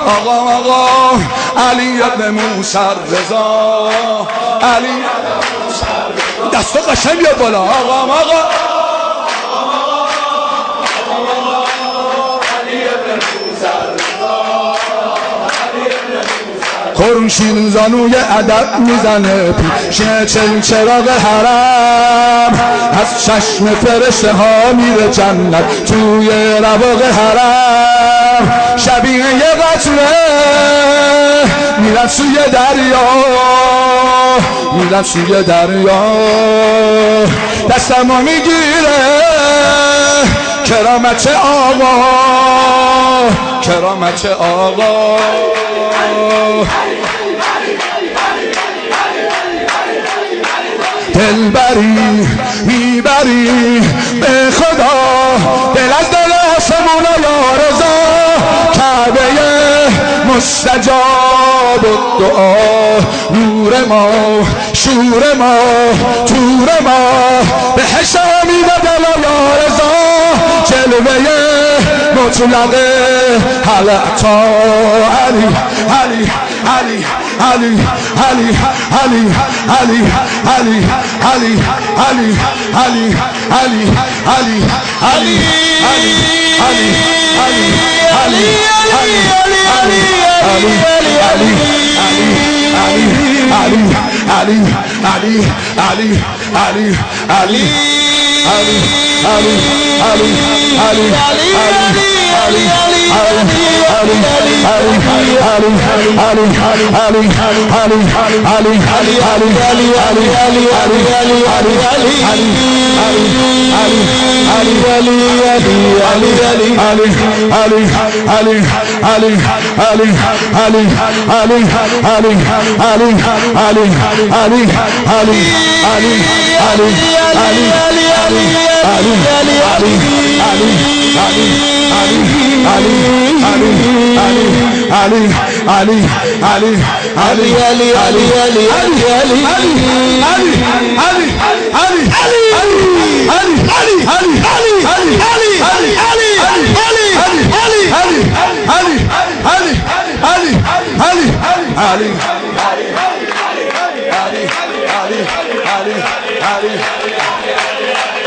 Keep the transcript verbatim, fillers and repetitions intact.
آقا آقا علی ابن موسی رضا علی دستا قشنگ بیاد بالا آقا آقا خورشید زانوی ادب میزنه پیش چل چراغ حرم از چشم فرشته ها میره جنت توی رواق حرم شبیه یه قطره میرن سوی دریا میرن سوی دریا دستمو میگیره کرامت آقا کرامت آقا دلبری میبری به خدا دل از دل آسمون یا رضا کعبه مستجاب دعا نور ما شور ما تور ما به حشامی و دل یا رضا جلوه مطلق حلقتا علی علی علی علی علی علی علی علی علی علی علی علی علی علی علی علی Ali